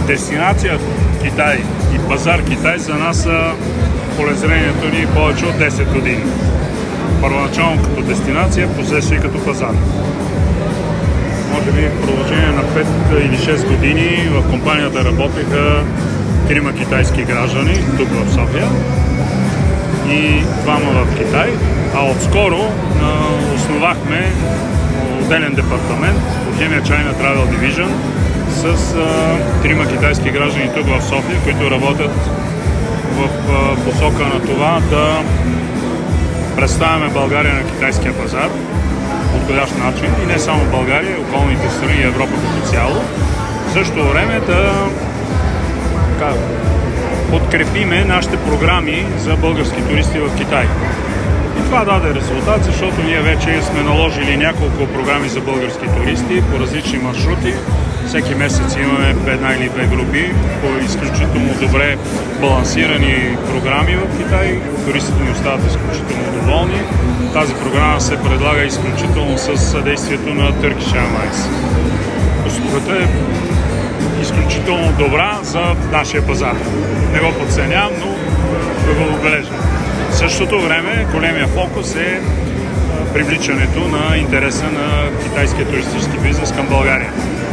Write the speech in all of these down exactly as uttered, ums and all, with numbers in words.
Дестинация Китай и пазар Китай за нас са полезрението ни повече от десет години. Първоначално като дестинация, последствие като пазар. Може би в продължение на пет или шест години в компанията работеха трима китайски граждани тук в София и двама в Китай, а отскоро а, основахме отделен департамент Bohemia China Travel Division с а, трима китайски граждани тук в София, които работят в а, посока на това да представяме България на китайския пазар подходящ начин и не само България, околните страни и Европа като цяло. В същото време да как, подкрепиме нашите програми за български туристи в Китай. И това даде резултат, защото ние вече сме наложили няколко програми за български туристи по различни маршрути. Всеки месец имаме една или две групи по изключително добре балансирани програми в Китай. Туристите ни остават изключително доволни. Тази програма се предлага изключително с съдействието на Turkish Airlines. Услугата е изключително добра за нашия пазар. Не го подценявам, но да го отбележа. В същото време големия фокус е привличането на интереса на китайския туристически бизнес към България.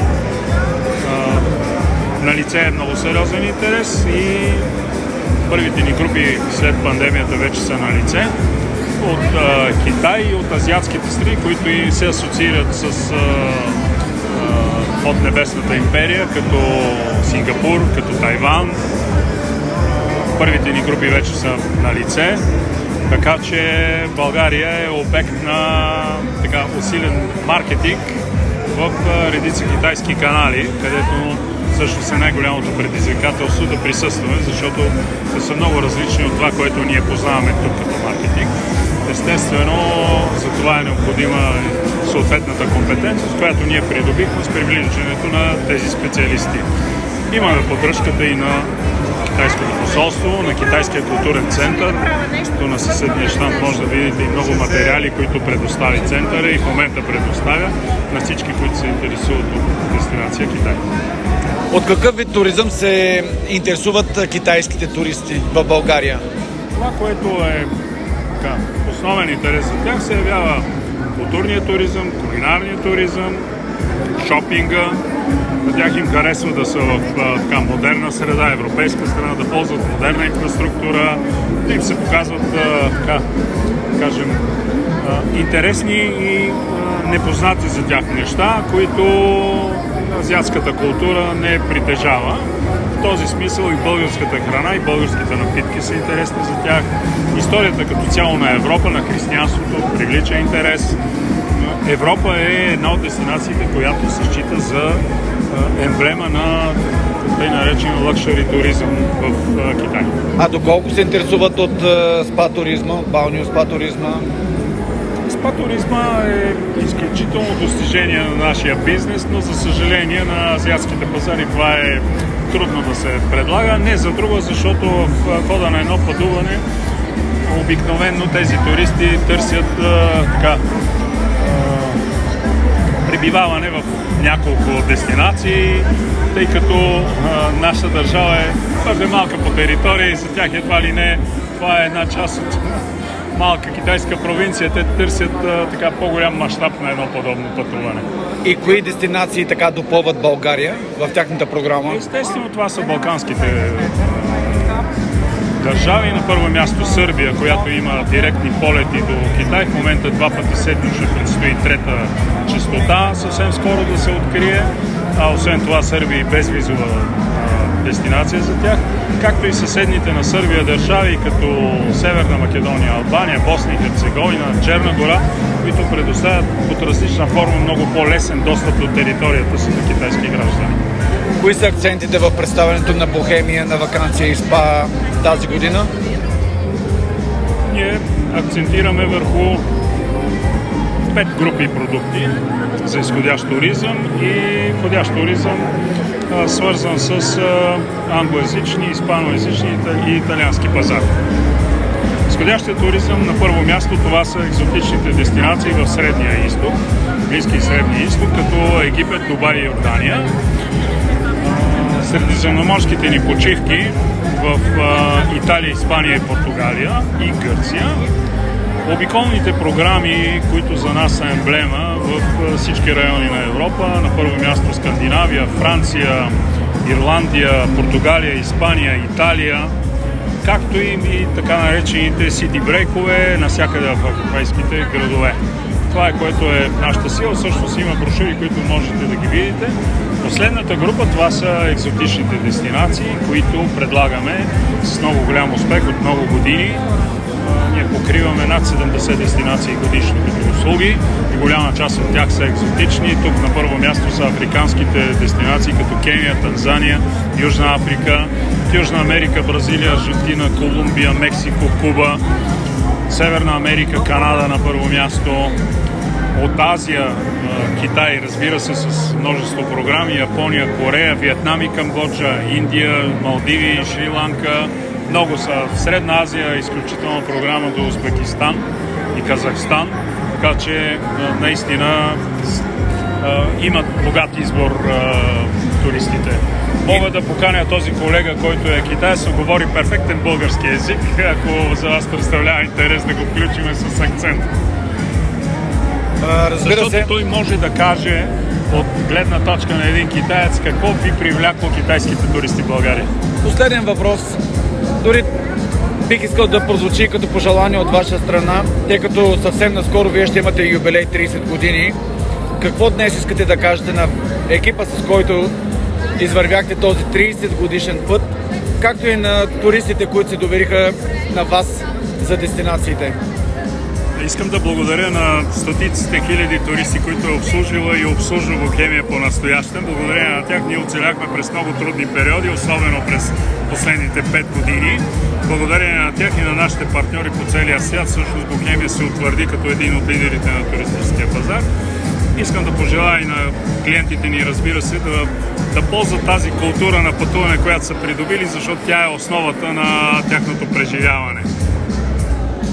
На лице е много сериозен интерес и първите ни групи след пандемията вече са на лице от а, Китай и от азиатските страни, които и се асоциират с а, а, от Небесната империя, като Сингапур, като Тайван. Първите ни групи вече са на лице, така че България е обект на така усилен маркетинг в а, редица китайски канали, където също е най-голямото предизвикателство да присъстваме, защото те са много различни от това, което ние познаваме тук като маркетинг. Естествено, за това е необходима съответната компетентност, която ние придобихме с привличането на тези специалисти. Имаме поддръжката и на Китайското посолство, на Китайския културен център. Тук на съседния щанд може да видите и много материали, които предостави центъра и в момента предоставя на всички, които се интересуват от дестинация Китай. От какъв вид туризъм се интересуват китайските туристи в България? Това, което е така, основен интерес за тях, се явява културния туризъм, кулинарния туризъм, шопинга. На тях им харесва да са в така, модерна среда, европейска страна, да ползват модерна инфраструктура, да им се показват така, кажем, интересни и непознати за тях неща, които азиатската култура не притежава. В този смисъл и българската храна, и българските напитки са интересни за тях. Историята като цяло на Европа, на християнството привлича интерес. Европа е една от дестинациите, която се счита за емблема на тъй наречен лъкшъри туризъм в Китай. А доколко се интересуват от спа туризма, балнео спа туризма? Спа туризма е изключително достижение на нашия бизнес, но за съжаление на азиатските пазари това е трудно да се предлага. Не за друго, защото в хода на едно пътуване обикновено тези туристи търсят а, така, а, пребиваване в няколко дестинации, тъй като а, нашата държава е твърде малка по територия и за тях едва ли не това е една част от малка китайска провинция. Те търсят а, така по-голям мащаб на едно подобно пътуване. И кои дестинации така допълват България в тяхната програма? Естествено, това са балканските държави. На първо място Сърбия, която има директни полети до Китай. В момента два пъти седмично предстои трета честота съвсем скоро да се открие. А освен това Сърбия и безвизова дестинация за тях, както и съседните на Сърбия държави, като Северна Македония, Албания, Босна и Херцеговина, Черна гора, които предоставят под различна форма много по-лесен достъп до територията си за китайски граждани. Кои са акцентите в представянето на Бохемия, на ваканция и спа тази година? Ние акцентираме върху пет групи продукти за изходящ туризъм и входящ туризъм, свързан с англоязични, испаноязични и италиански пазар. Изходящия туризъм на първо място това са екзотичните дестинации в Средния изток, Близки и Средния изток, като Египет, Дубай и Йордания. средиземноморските ни почивки в а, Италия, Испания и Португалия и Гърция. Обиколните програми, които за нас са емблема в всички райони на Европа, на първо място Скандинавия, Франция, Ирландия, Португалия, Испания, Италия, както и, и така наречените сити брейкове навсякъде в европейските градове. Това е което е нашата сила. Всъщност има брошури, които можете да ги видите. Последната група, това са екзотичните дестинации, които предлагаме с много голям успех от много години. Ние покриваме над седемдесет дестинации годишно като услуги и голяма част от тях са екзотични. Тук на първо място са африканските дестинации като Кения, Танзания, Южна Африка, Южна Америка, Бразилия, Аржентина, Колумбия, Мексико, Куба, Северна Америка, Канада на първо място. От Азия, Китай, разбира се, с множество програми, Япония, Корея, Виетнам и Камбоджа, Индия, Малдиви, Шри-Ланка. Много са. В Средна Азия изключителна програма до Узбекистан и Казахстан, така че наистина имат богат избор туристите. Мога да поканя този колега, който е китаец, но говори перфектен български език, ако за вас представлява интерес да го включим с акцент. А, разбира Защото се. той може да каже от гледна точка на един китаец какво би привлякло китайските туристи в България. Последен въпрос. Дори бих искал да прозвучи като пожелание от ваша страна, тъй като съвсем наскоро вие ще имате юбилей трийсет години. Какво днес искате да кажете на екипа, с който извървяхте този трийсет годишен път, както и на туристите, които се довериха на вас за дестинациите? Искам да благодаря на стотиците хиляди туристи, които е обслужила и обслужва Бохемия по-настоящем. Благодарение на тях ние оцеляхме през много трудни периоди, особено през последните пет години. Благодарение на тях и на нашите партньори по целия свят, всъщност Бохемия се утвърди като един от лидерите на туристическия пазар. Искам да пожелая и на клиентите ни, разбира се, да, да ползват тази култура на пътуване, която са придобили, защото тя е основата на тяхното преживяване.